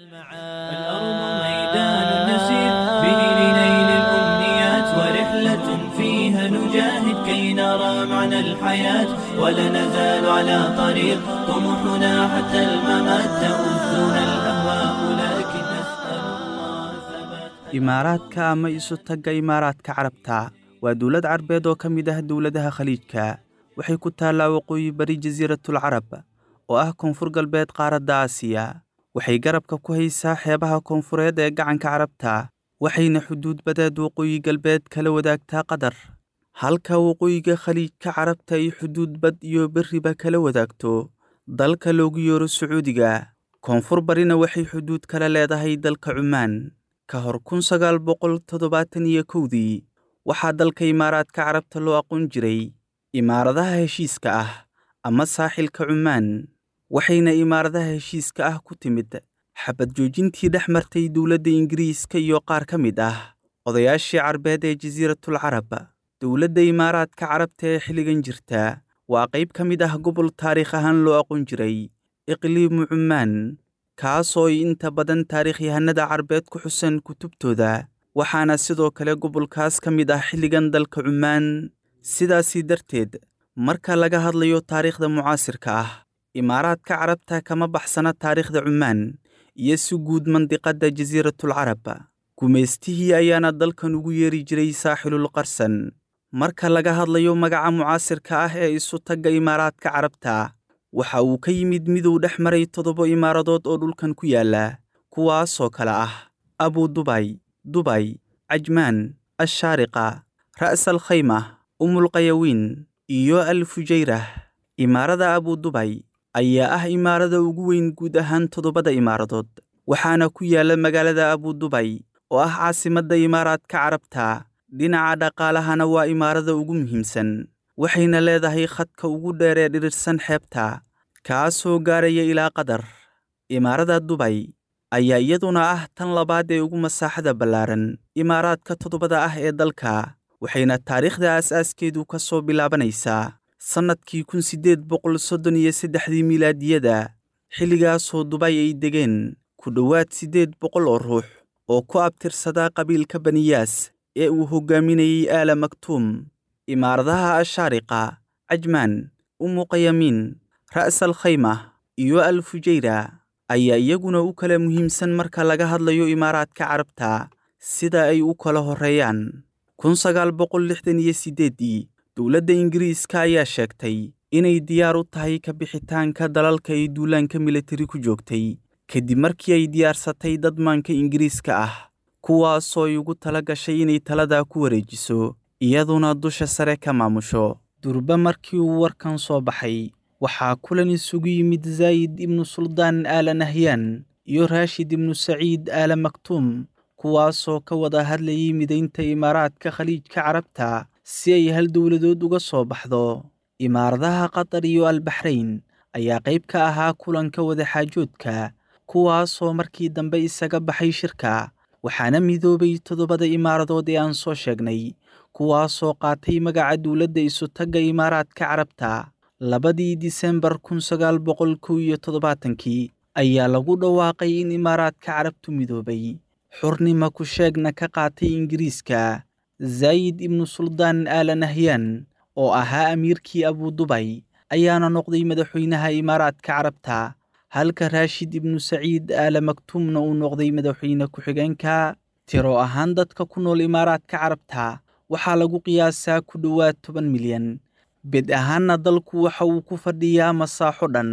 الأرض ميدان نسير به لنيل الأمنيات ورحلة فيها نجاهد كي نرى معنى الحياة ولا نزال على طريق طموحنا حتى الممات تؤذنا الأهواء لكن نسأل الله ثبات. imaaraadka ama isu tagga imaaraadka carabta waa dowlad carbeed oo ka mid ah dowladaha khaliijka. waxay ku taallaa waqooyi bari jasiiratul carab oo ah koonfur galbeed qaaradda aasiya. waxay garabka ku haysaa xeebaha koonfureed ee gacanka carabta, waxayna xuduud badeed waqooyi galbeed kala wadaagtaa qatar, halka waqooyiga khaliijka carabta ay xuduud bad iyo berriba kala wadaagto dalka loogu yeero sacuudiga. koonfur barina waxay xuduud kala leedahay dalka cumaan. ka hor 1971dii waxaa dalka imaaraadka carabta loo aqoon jiray imaaradaha heshiiska ah ama saaxilka cumaan, waxayna imaaradaha heshiiska ah ku timid xabad joojintii dhex martay dowladda ingiriiska iyo qaar ka mid ah odayaashii carbeed ee jasiiratul carab. dowladda imaaraadka carabta ee xilligan jirta waa qayb ka mid ah gobol taariikh ahaan loo aqoon jiray iqliimu cumaan, kaasoo ay inta badan taariikhyahanada carbeed ku xusan kutubtooda, waxaana sidoo kale gobolkaas ka mid ah xilligan dalka cumaan. sidaasii darteed marka laga hadlayo taariikhda mucaasirka ah, imaaraadka carabta kama baxsana taariikhda cumaan iyo si guud mandiqadda jasiiratul carab. gumaystihii ayaana dalkan ugu yeeri jiray saaxilul qarsan. marka laga hadlayo magaca mucaasirka ah ee isu tagga imaaraadka carabta, waxa uu ka yimid miduu dhex maray 7 imaaradood oo dhulkan ku yaala, kuwaasoo kale ah abu dubay, cajmaan, ashaariqa, ra'sal khayma, umulqayawiin iyo alfujayrah. imaarada abu dubay ayaa ah imaarada ugu weyn guud ahaan 7 imaaradood, waxaana ku yaala magaalada abu dubay oo ah caasimadda imaaraadka carabta. dhinaca dhaqaalahana waa imaarada ugu muhiimsan, waxayna leedahay khadka ugu dheer ee dhirirsan xeebta, kaasoo gaaraya ilaa qatar. imaarada dubay ayaa iyaduna ah tan labaad ee ugu masaaxada ballaaran imaaraadka 7 ah ee dalka, waxayna taariikhda aas-aaskeedu ka soo bilaabanaysaa sannadkii 1833 miilaadiyada, xilligaasoo dubay ay degeen ku dhowaad 800 oo ruux oo ku abtirsada qabiilka baniyaas ee uu hoggaaminayey aala maktuum. imaaradaha ashaariqa, cajmaan, umuqayamiin, ra'sal khayma iyo alfujayra ayaa iyaguna u kala muhiimsan marka laga hadlayo imaaraadka carabta sida ay u kala horreeyaan. 1968dii dowladda ingiriiska ayaa sheegtay inay diyaar u tahay ka bixitaanka dalalka ay duulaanka militari ku joogtay, kadib markii ay diyaarsatay dadmaanka ingiriiska ah, kuwaasoo ay ugu tala gashay inay taladaa ku wareejiso iyaduna dusha sare ka maamusho. durba markii uu warkan soo baxay, waxaa kulan isugu yimid zaayid ibnu suldaan aala nahyaan iyo raashid ibnu saciid aala maktuum, kuwaasoo ka wada hadlayay midaynta imaaraadka khaliijka carabta si ay hal dowladood uga soo baxdo. imaaradaha qatar iyo albaxrayn ayaa qayb ka ahaa kulanka wadaxaajoodka, kuwaasoo markii dambe isaga baxay shirka, waxaana midoobay 7 imaaradood ee aan soo sheegnay, kuwaasoo qaatay magaca dowladda isu tagga imaaraadka carabta. 2 Disembar 1971 ayaa lagu dhawaaqay in imaaraadka carabtu midoobay, xurnimo ku sheegna ka qaatay ingiriiska. zaayid ibnu suldaan aala nahyaan oo ahaa amiirkii abu dubay ayaana noqday madaxweynaha imaaraadka carabta, halka raashid ibnu saciid aala maktuumna uu noqday madaxweyne ku-xigeenka. tiro ahaan dadka ku nool imaaraadka carabta waxaa lagu qiyaasaa ku dhowaad 10 milyan. bed ahaanna dalku waxa uu ku fadhiyaa masaaxo dhan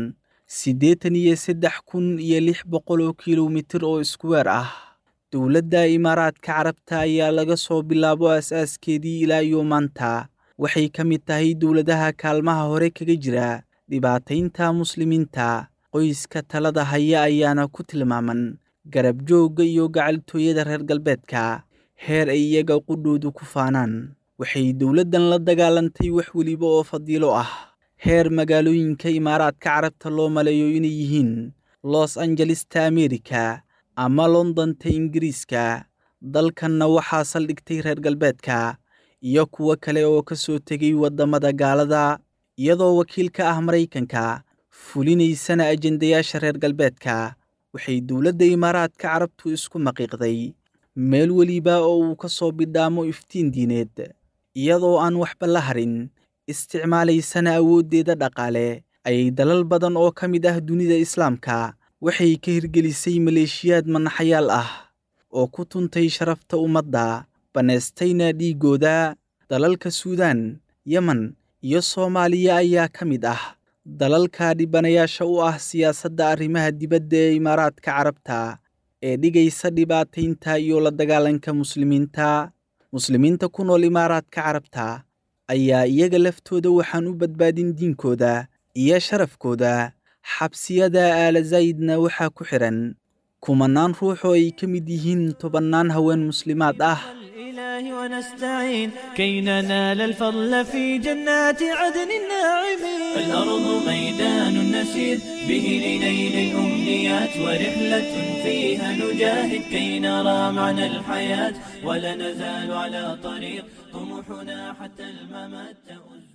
83,600 kilomitir oo iskuweer ah. dowladda imaaraadka carabta ayaa laga soo bilaabo aas-aaskeedii ilaa iyo maanta waxay ka mid tahay dowladaha kaalmaha hore kaga jira dhibaataynta muslimiinta. qoyska talada haya ayaana ku tilmaaman garab joogga iyo gacaltooyada reer galbeedka, heer ay iyaga qudhoodu ku faanaan. waxay dowladdan la dagaalantay wax weliba oo fadiilo ah, heer magaalooyinka imaaraadka carabta loo maleeyo inay yihiin los angelesta amerika ama londonta ingiriiska. dalkanna waxaa saldhigtay reer galbeedka iyo kuwo kale oo ka soo tegay waddamada gaalada, iyadoo wakiil ka ah Maraykanka fulinaysana ajendayaasha reer galbeedka. waxay dowladda imaaraadka carabtu isku maqiiqday meel weliba oo uu ka soo bidhaamo iftiin diineed iyadoo aan waxba la harin isticmaalaysana awooddeeda dhaqaale ayay dalal badan oo ka mid ah dunida islaamka waxay ka hirgelisay maleeshiyaad manaxayaal ah oo ku tuntay sharafta ummadda banaystayna dhiiggooda dalalka suudaan yemen iyo soomaaliya ayaa ka mid ah dalalka dhibanayaasha u ah siyaasadda arrimaha dibadda ee imaaraadka carabta ee dhigaysa dhibaataynta iyo la dagaalanka muslimiinta ku nool imaaraadka carabta ayaa iyaga laftooda waxaan u badbaadin diinkooda iyo sharafkooda xabsiyada aala zaydna waxaa ku xihan kumanaan ruux oo ay ka mid yihiin tobannaan haween muslimaad ah ونستعين كي ننال الفضل في جنات عدن الناعمين. الأرض ميدان نسير به لنيل الأمنيات ورحلة فيها نجاهد كي نرى معنى الحياة ولا نزال على طريق طموحنا حتى الممات.